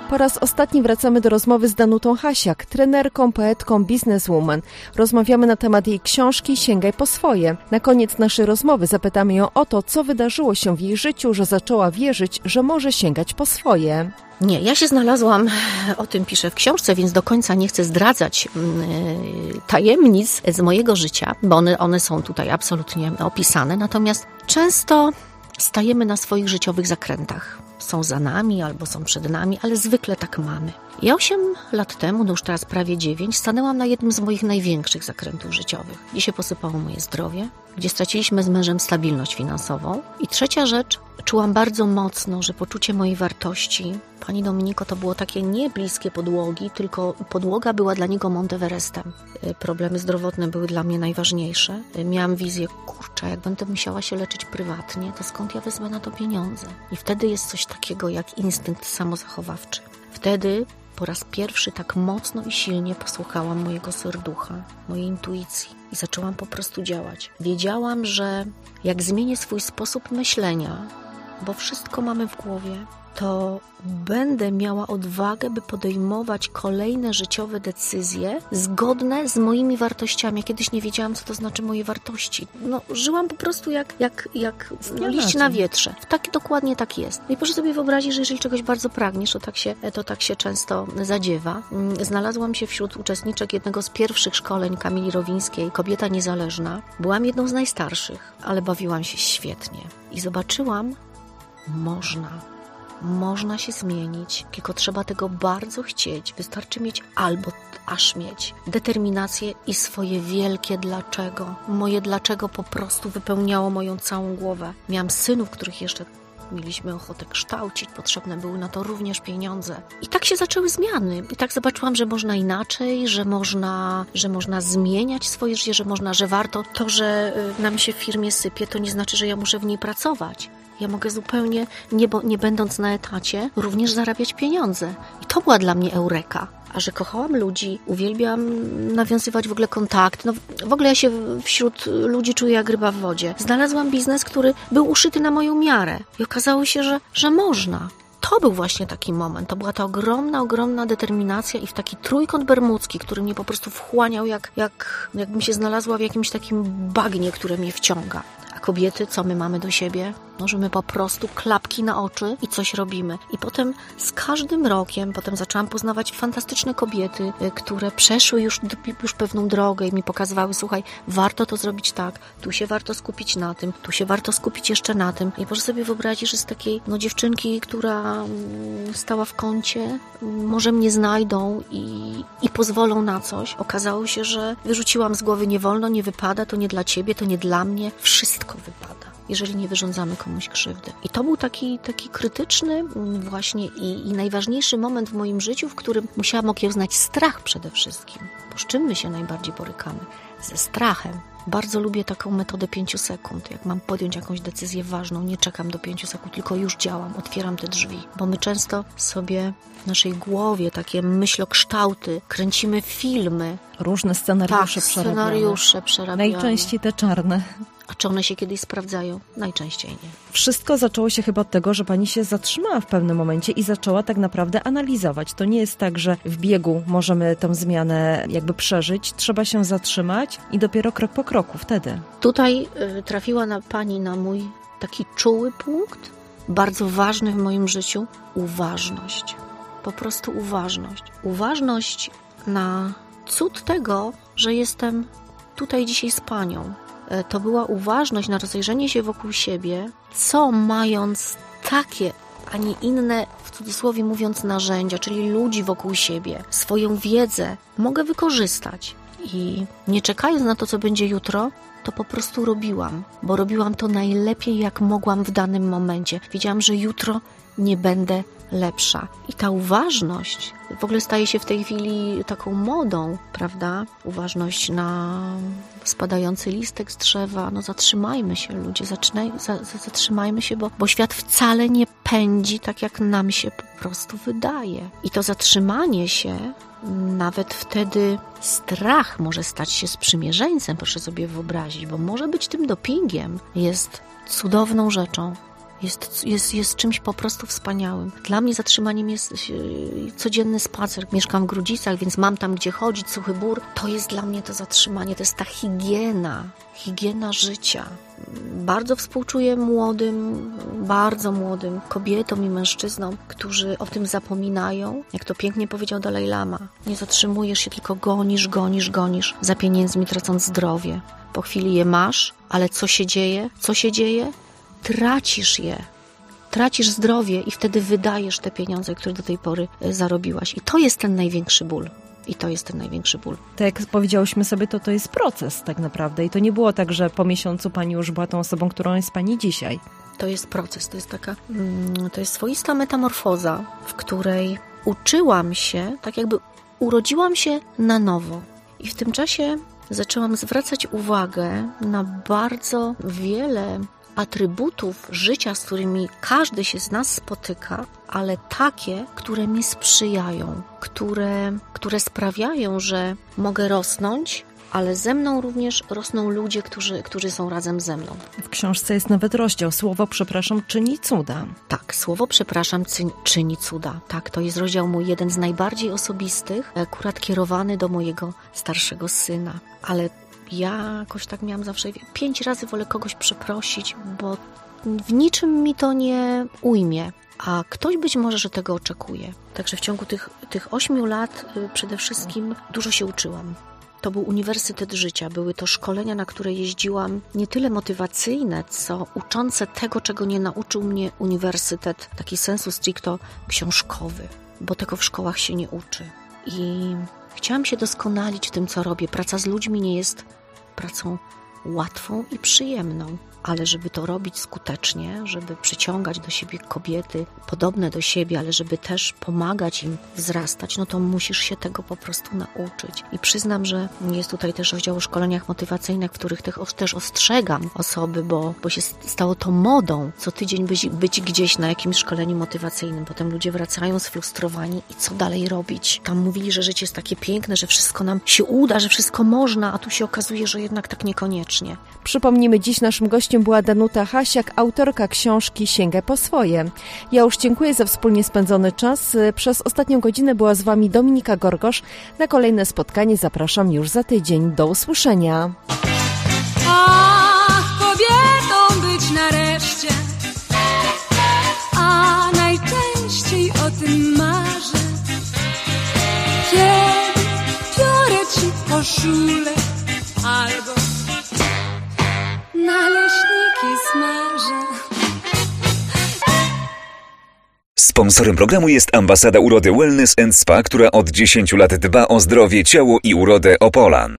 Po raz ostatni wracamy do rozmowy z Danutą Hasiak, trenerką, poetką, bizneswoman. Rozmawiamy na temat jej książki Sięgaj po swoje. Na koniec naszej rozmowy zapytamy ją o to, co wydarzyło się w jej życiu, że zaczęła wierzyć, że może sięgać po swoje. Nie, ja się znalazłam, o tym piszę w książce, więc do końca nie chcę zdradzać tajemnic z mojego życia, bo one są tutaj absolutnie opisane. Natomiast często stajemy na swoich życiowych zakrętach. Są za nami albo są przed nami, ale zwykle tak mamy. Ja 8 lat temu, no już teraz prawie 9, stanęłam na jednym z moich największych zakrętów życiowych, gdzie się posypało moje zdrowie, gdzie straciliśmy z mężem stabilność finansową. I trzecia rzecz, czułam bardzo mocno, że poczucie mojej wartości, Pani Dominiko, to było takie nie bliskie podłogi, tylko podłoga była dla niego Monteverestem. Problemy zdrowotne były dla mnie najważniejsze. Miałam wizję, kurczę, jak będę musiała się leczyć prywatnie, to skąd ja wezmę na to pieniądze? I wtedy jest coś takiego jak instynkt samozachowawczy. Wtedy po raz pierwszy tak mocno i silnie posłuchałam mojego serducha, mojej intuicji i zaczęłam po prostu działać. Wiedziałam, że jak zmienię swój sposób myślenia, bo wszystko mamy w głowie, to będę miała odwagę, by podejmować kolejne życiowe decyzje zgodne z moimi wartościami. Ja kiedyś nie wiedziałam, co to znaczy moje wartości. Żyłam po prostu jak liść na wietrze. Dokładnie tak jest. No i proszę sobie wyobrazić, że jeżeli czegoś bardzo pragniesz, to tak się często zadziewa. Znalazłam się wśród uczestniczek jednego z pierwszych szkoleń Kamili Rowińskiej, Kobieta Niezależna. Byłam jedną z najstarszych, ale bawiłam się świetnie. I zobaczyłam, można się zmienić, tylko trzeba tego bardzo chcieć. Wystarczy mieć albo aż mieć determinację i swoje wielkie dlaczego. Moje dlaczego po prostu wypełniało moją całą głowę. Miałam synów, których jeszcze mieliśmy ochotę kształcić, potrzebne były na to również pieniądze. I tak się zaczęły zmiany. I tak zobaczyłam, że można inaczej, że można zmieniać swoje życie, że warto. To, że nam się w firmie sypie, to nie znaczy, że ja muszę w niej pracować. Ja mogę zupełnie, nie będąc na etacie, również zarabiać pieniądze. I to była dla mnie eureka. A że kochałam ludzi, uwielbiam nawiązywać w ogóle kontakty. W ogóle ja się wśród ludzi czuję jak ryba w wodzie. Znalazłam biznes, który był uszyty na moją miarę. I okazało się, że można. To był właśnie taki moment. To była ta ogromna determinacja i w taki trójkąt bermudzki, który mnie po prostu wchłaniał, jakbym się znalazła w jakimś takim bagnie, które mnie wciąga. A kobiety, co my mamy do siebie? Że my po prostu klapki na oczy i coś robimy. I potem z każdym rokiem, zaczęłam poznawać fantastyczne kobiety, które przeszły już pewną drogę i mi pokazywały, słuchaj, warto to zrobić tak, tu się warto skupić na tym, tu się warto skupić jeszcze na tym. I proszę sobie wyobrazić, że z takiej dziewczynki, która stała w kącie, może mnie znajdą i pozwolą na coś. Okazało się, że wyrzuciłam z głowy, nie wolno, nie wypada, to nie dla ciebie, to nie dla mnie. Wszystko wypada, jeżeli nie wyrządzamy komuś krzywdy. I to był taki krytyczny właśnie i najważniejszy moment w moim życiu, w którym musiałam okiełznać strach przede wszystkim. Bo z czym my się najbardziej borykamy? Ze strachem. Bardzo lubię taką metodę 5 sekund. Jak mam podjąć jakąś decyzję ważną, nie czekam do 5 sekund, tylko już działam, otwieram te drzwi. Bo my często sobie w naszej głowie takie myślokształty, kręcimy filmy. Różne scenariusze przerabiamy. Najczęściej te czarne. A czy one się kiedyś sprawdzają? Najczęściej nie. Wszystko zaczęło się chyba od tego, że pani się zatrzymała w pewnym momencie i zaczęła tak naprawdę analizować. To nie jest tak, że w biegu możemy tę zmianę jakby przeżyć. Trzeba się zatrzymać i dopiero krok po kroku wtedy. Tutaj trafiła pani na mój taki czuły punkt, bardzo ważny w moim życiu. Uważność. Po prostu uważność. Uważność na cud tego, że jestem tutaj dzisiaj z panią. To była uważność na rozejrzenie się wokół siebie, co mając takie, a nie inne, w cudzysłowie mówiąc, narzędzia, czyli ludzi wokół siebie, swoją wiedzę mogę wykorzystać. I nie czekając na to, co będzie jutro, to po prostu robiłam, bo robiłam to najlepiej, jak mogłam w danym momencie. Wiedziałam, że jutro nie będę lepsza. I ta uważność w ogóle staje się w tej chwili taką modą, prawda? Uważność na spadający listek z drzewa. Zatrzymajmy się, ludzie, zatrzymajmy się, bo świat wcale nie pędzi tak, jak nam się po prostu wydaje. I to zatrzymanie się, nawet wtedy strach może stać się sprzymierzeńcem, proszę sobie wyobrazić, bo może być tym dopingiem. Jest cudowną rzeczą. Jest czymś po prostu wspaniałym. Dla mnie zatrzymaniem jest codzienny spacer. Mieszkam w Grudzicach, więc mam tam gdzie chodzić, Suchy Bór. To jest dla mnie to zatrzymanie, to jest ta higiena życia. Bardzo współczuję bardzo młodym kobietom i mężczyznom, którzy o tym zapominają. Jak to pięknie powiedział Dalaj Lama. Nie zatrzymujesz się, tylko gonisz za pieniędzmi, tracąc zdrowie. Po chwili je masz, ale co się dzieje? Tracisz je. Tracisz zdrowie i wtedy wydajesz te pieniądze, które do tej pory zarobiłaś. I to jest ten największy ból. Tak jak powiedziałyśmy sobie, to jest proces tak naprawdę. I to nie było tak, że po miesiącu pani już była tą osobą, którą jest pani dzisiaj. To jest proces, to jest swoista metamorfoza, w której uczyłam się, tak jakby urodziłam się na nowo. I w tym czasie zaczęłam zwracać uwagę na bardzo wiele atrybutów życia, z którymi każdy się z nas spotyka, ale takie, które mi sprzyjają, które sprawiają, że mogę rosnąć, ale ze mną również rosną ludzie, którzy są razem ze mną. W książce jest nawet rozdział Słowo przepraszam czyni cuda. Tak, Słowo przepraszam czyni cuda. Tak, to jest rozdział mój jeden z najbardziej osobistych, akurat kierowany do mojego starszego syna. Ale ja jakoś tak miałam zawsze 5 razy wolę kogoś przeprosić, bo w niczym mi to nie ujmie. A ktoś być może, że tego oczekuje. Także w ciągu tych 8 lat przede wszystkim dużo się uczyłam. To był uniwersytet życia. Były to szkolenia, na które jeździłam, nie tyle motywacyjne, co uczące tego, czego nie nauczył mnie uniwersytet, taki sensu stricto książkowy, bo tego w szkołach się nie uczy. I chciałam się doskonalić w tym, co robię. Praca z ludźmi nie jest pracą łatwą i przyjemną, ale żeby to robić skutecznie, żeby przyciągać do siebie kobiety podobne do siebie, ale żeby też pomagać im wzrastać, no to musisz się tego po prostu nauczyć. I przyznam, że jest tutaj też rozdział o szkoleniach motywacyjnych, w których też ostrzegam osoby, bo się stało to modą co tydzień być gdzieś na jakimś szkoleniu motywacyjnym. Potem ludzie wracają sfrustrowani i co dalej robić? Tam mówili, że życie jest takie piękne, że wszystko nam się uda, że wszystko można, a tu się okazuje, że jednak tak niekoniecznie. Przypomnijmy, dziś naszym gościem była Danuta Hasiak, autorka książki Sięgaj po swoje. Ja już dziękuję za wspólnie spędzony czas. Przez ostatnią godzinę była z Wami Dominika Gorgosz. Na kolejne spotkanie zapraszam już za tydzień. Do usłyszenia. Ach, kobietą być nareszcie, a najczęściej o tym marzę. Kiedy biorę Ci koszulę albo naleśniki smażę. Sponsorem programu jest Ambasada Urody Wellness & Spa, która od 10 lat dba o zdrowie, ciało i urodę Opolan.